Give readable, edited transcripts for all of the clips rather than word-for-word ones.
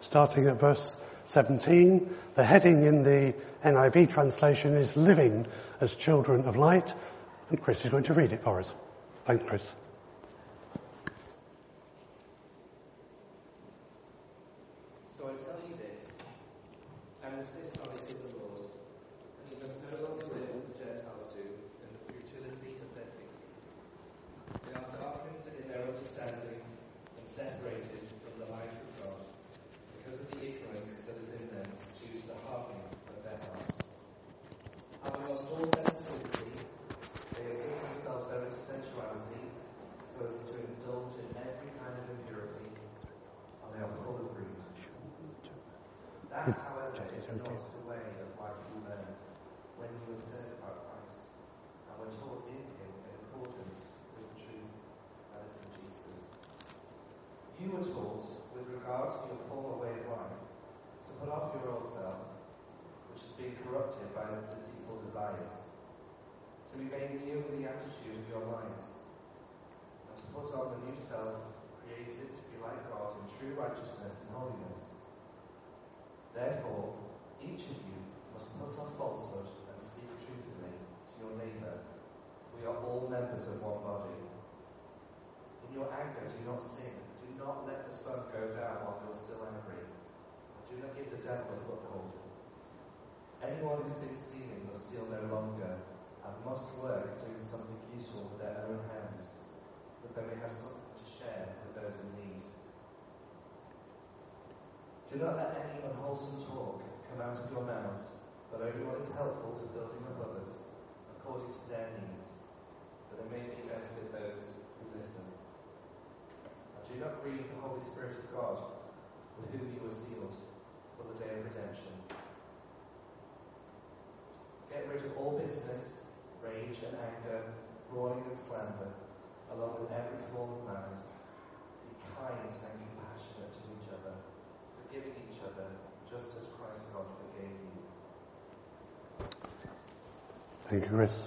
starting at verse 17. The heading in the NIV translation is Living as Children of Light, and Chris is going to read it for us. Thanks, Chris. So I tell you this, and insist on it in the Lord, and you must no longer live as the Gentiles do, in the futility of their thinking. They are darkened in their understanding and separated from the light of God, because of the ignorance that is in them due to the hardening of their hearts. Having lost all sensitivity, they have given themselves over to sensuality, so as to indulge in every kind of impurity, and they are full of greed. That, however, is not the way of life you learned when you had heard about Christ, and were taught in him in accordance with the truth that is in Jesus. You were taught, with regard to your former way of life, to put off your old self, which has been corrupted by its deceitful desires, to be made new in the attitude of your minds, and to put on the new self, created to be like God in true righteousness and holiness. Therefore, each of you must put off falsehood and speak truthfully to your neighbour. We are all members of one body. In your anger, do not sin. Do not let the sun go down while you are still angry. Do not give the devil a foothold. Anyone who's been stealing must steal no longer, and must work doing something useful with their own hands, that they may have something to share with those in need. Do not let any unwholesome talk come out of your mouths, but only what is helpful for building up others, according to their needs, that they may benefit those who listen. And do not grieve the Holy Spirit of God, with whom you were sealed for the day of redemption. Get rid of all bitterness, rage and anger, brawling and slander, along with every form of malice. Be kind and compassionate to each other, forgiving each other, just as Christ God forgave you. Thank you, Chris.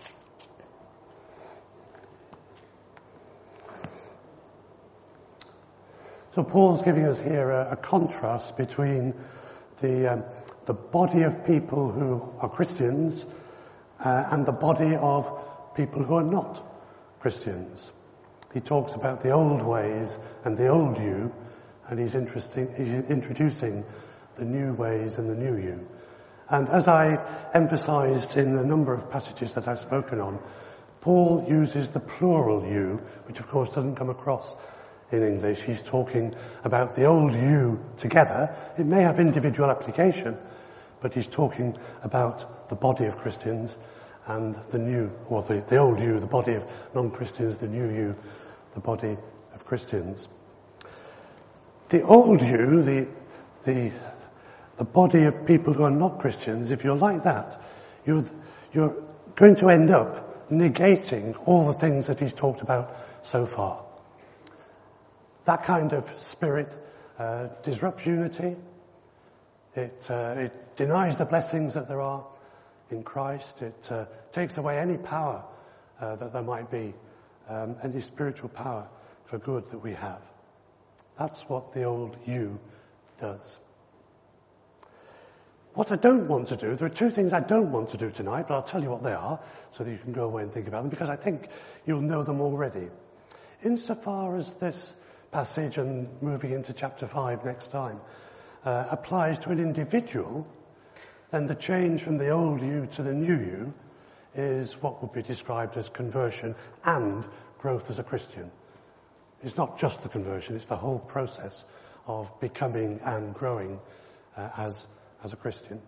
So Paul's giving us here a contrast between the body of people who are Christians and the body of people who are not Christians. He talks about the old ways and the old you, and he's introducing the new ways and the new you. And as I emphasized in a number of passages that I've spoken on, Paul uses the plural you, which of course doesn't come across in English. He's talking about the old you together. It may have individual application, but he's talking about the body of Christians and the new, or the old you, the body of non-Christians, the new you, the body of Christians. The old you, the body of people who are not Christians, if you're like that, you're going to end up negating all the things that he's talked about so far. That kind of spirit disrupts unity. It denies the blessings that there are in Christ. It takes away any power that there might be, any spiritual power for good that we have. That's what the old you does. What I don't want to do, there are two things I don't want to do tonight, but I'll tell you what they are so that you can go away and think about them, because I think you'll know them already. Insofar as this passage, and moving into chapter 5 next time, applies to an individual, then the change from the old you to the new you is what would be described as conversion and growth as a Christian. It's not just the conversion, it's the whole process of becoming and growing as a Christian.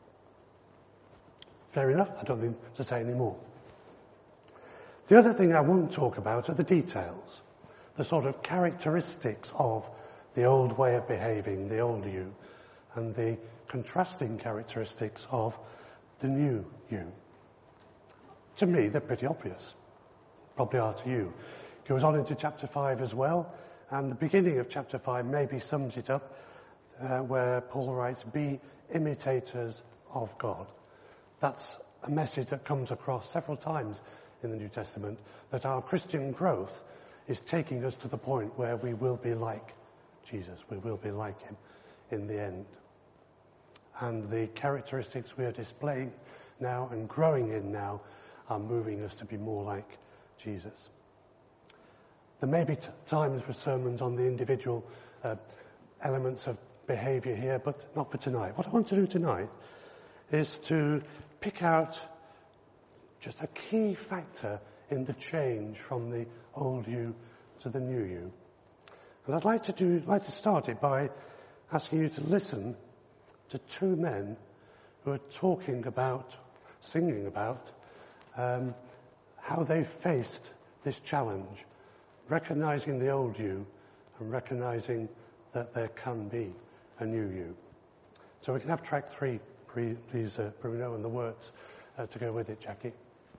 Fair enough? I don't need to say any more. The other thing I won't talk about are the details, the sort of characteristics of the old way of behaving, the old you, and the contrasting characteristics of the new you. To me, they're pretty obvious. Probably are to you. Goes on into chapter 5 as well, and the beginning of chapter 5 maybe sums it up, where Paul writes, "Be imitators of God." That's a message that comes across several times in the New Testament, that our Christian growth is taking us to the point where we will be like Jesus. We will be like him in the end. And the characteristics we are displaying now and growing in now are moving us to be more like Jesus. There may be times for sermons on the individual elements of behaviour here, but not for tonight. What I want to do tonight is to pick out just a key factor in the change from the old you to the new you. And I'd like to start it by asking you to listen to two men who are singing about how they faced this challenge, recognizing the old you and recognizing that there can be a new you. So we can have track 3, please, Bruno, and the words to go with it, Jackie.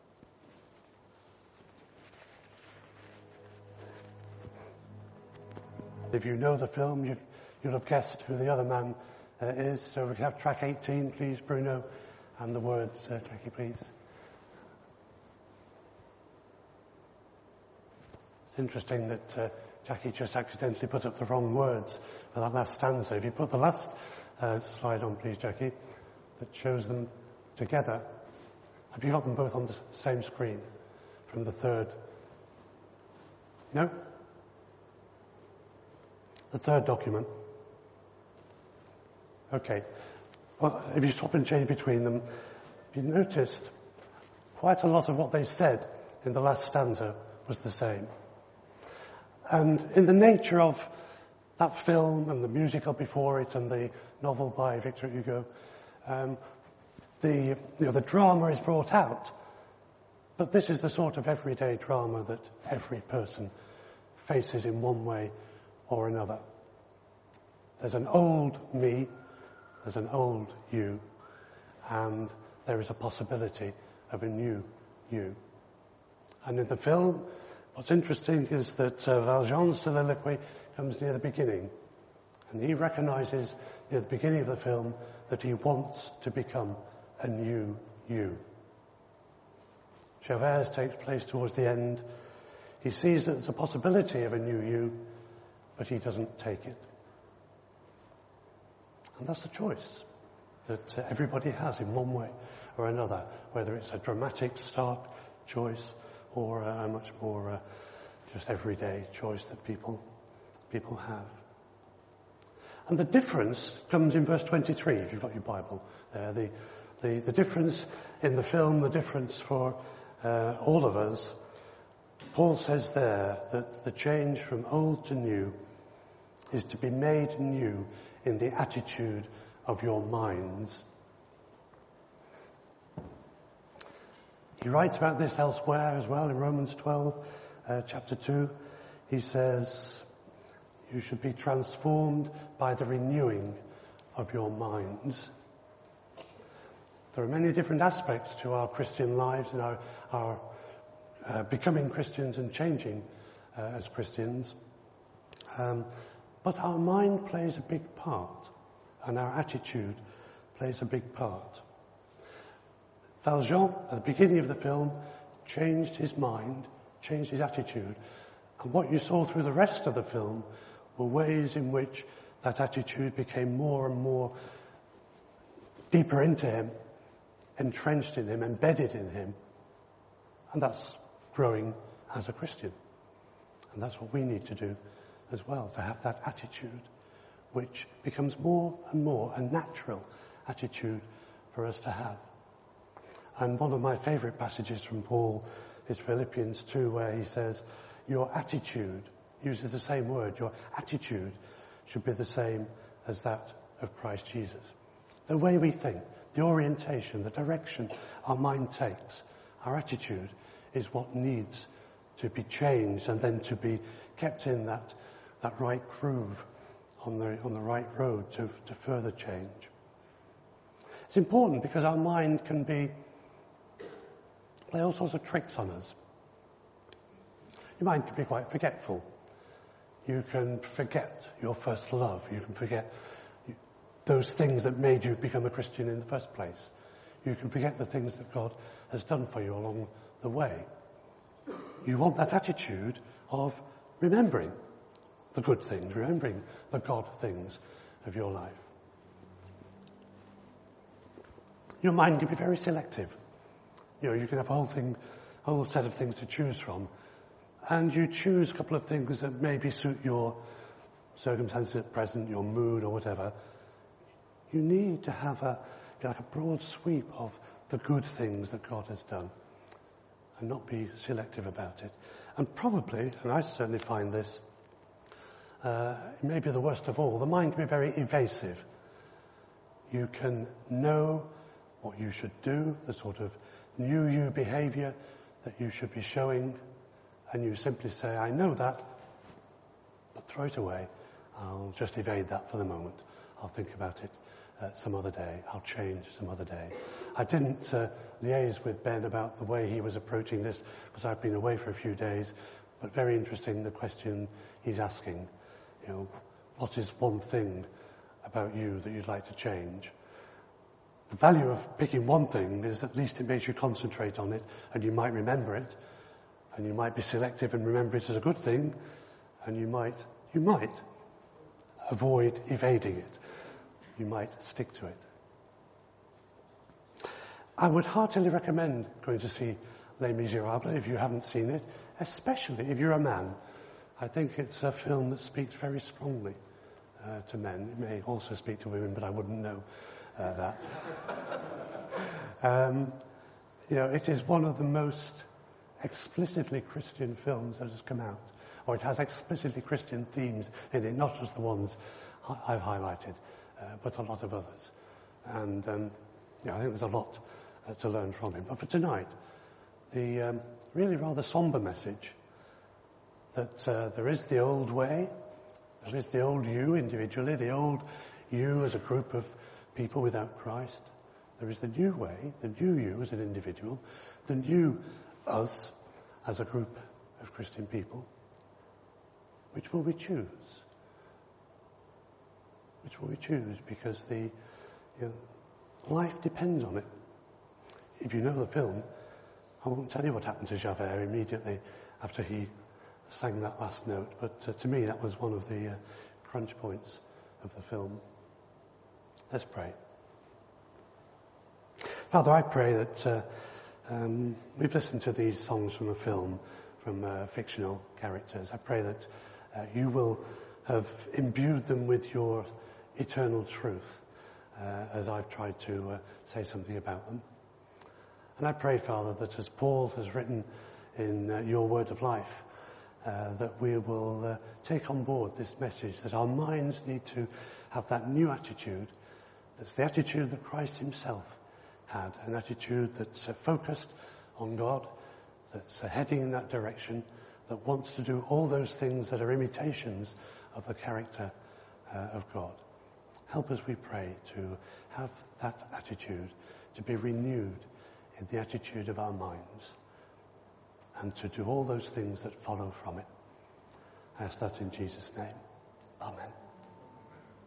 If you know the film, you'll have guessed who the other man is. So we can have track 18, please, Bruno, and the words, Jackie, please. It's interesting that Jackie just accidentally put up the wrong words for that last stanza. If you put the last slide on, please, Jackie, that shows them together. Have you got them both on the same screen from the third? No? The third document. Okay. Well, if you stop and change between them, you noticed quite a lot of what they said in the last stanza was the same. And in the nature of that film and the musical before it and the novel by Victor Hugo, the drama is brought out. But this is the sort of everyday drama that every person faces in one way or another. There's an old me, there's an old you, and there is a possibility of a new you. And in the film, what's interesting is that Valjean's soliloquy comes near the beginning, and he recognizes near the beginning of the film that he wants to become a new you. Javert takes place towards the end. He sees that there's a possibility of a new you, but he doesn't take it. And that's the choice that everybody has in one way or another, whether it's a dramatic, stark choice or a much more just everyday choice that people have. And the difference comes in verse 23, if you've got your Bible there. The difference in the film, the difference for all of us, Paul says there that the change from old to new is to be made new in the attitude of your minds. He writes about this elsewhere as well in Romans 12, chapter 2. He says, you should be transformed by the renewing of your minds. There are many different aspects to our Christian lives and our becoming Christians and changing as Christians. But our mind plays a big part, and our attitude plays a big part. Valjean, at the beginning of the film, changed his mind, changed his attitude, and what you saw through the rest of the film were ways in which that attitude became more and more deeper into him, entrenched in him, embedded in him, and that's growing as a Christian. And that's what we need to do as well, to have that attitude which becomes more and more a natural attitude for us to have. And one of my favourite passages from Paul is Philippians 2, where he says, your attitude, uses the same word, your attitude should be the same as that of Christ Jesus. The way we think, the orientation, the direction our mind takes, our attitude is what needs to be changed and then to be kept in that right groove on the right road to further change. It's important because our mind can play all sorts of tricks on us. Your mind can be quite forgetful. You can forget your first love. You can forget those things that made you become a Christian in the first place. You can forget the things that God has done for you along the way. You want that attitude of remembering the good things, remembering the God things of your life. Your mind can be very selective. You can have a whole set of things to choose from, and you choose a couple of things that maybe suit your circumstances at present, your mood or whatever. You need to have a broad sweep of the good things that God has done and not be selective about it. And probably, and I certainly find this, maybe the worst of all, the mind can be very evasive. You can know what you should do, the sort of new you behavior that you should be showing, and you simply say, I know that, but throw it away. I'll just evade that for the moment. I'll think about it some other day. I'll change some other day. I didn't liaise with Ben about the way he was approaching this because I've been away for a few days, but very interesting the question he's asking. What is one thing about you that you'd like to change? The value of picking one thing is at least it makes you concentrate on it, and you might remember it, and you might be selective and remember it as a good thing, and you might avoid evading it. You might stick to it. I would heartily recommend going to see Les Miserables if you haven't seen it, especially if you're a man. I think it's a film that speaks very strongly to men. It may also speak to women, but I wouldn't know that. It is one of the most explicitly Christian films that has come out, or it has explicitly Christian themes in it, not just the ones I've highlighted, but a lot of others. And I think there's a lot to learn from him. But for tonight, the really rather somber message that there is the old way, there is the old you individually, the old you as a group of people without Christ. There is the new way, the new you as an individual, the new us as a group of Christian people. Which will we choose? Which will we choose? Because life depends on it. If you know the film, I won't tell you what happened to Javert immediately after he sang that last note, but to me that was one of the crunch points of the film. Let's pray. Father, I pray that we've listened to these songs from a film, from fictional characters. I pray that you will have imbued them with your eternal truth as I've tried to say something about them. And I pray, Father, that as Paul has written in your word of life, that we will take on board this message that our minds need to have that new attitude. That's the attitude that Christ himself had, an attitude that's focused on God, that's heading in that direction, that wants to do all those things that are imitations of the character of God. Help us, we pray, to have that attitude, to be renewed in the attitude of our minds, and to do all those things that follow from it. I ask that in Jesus' name. Amen.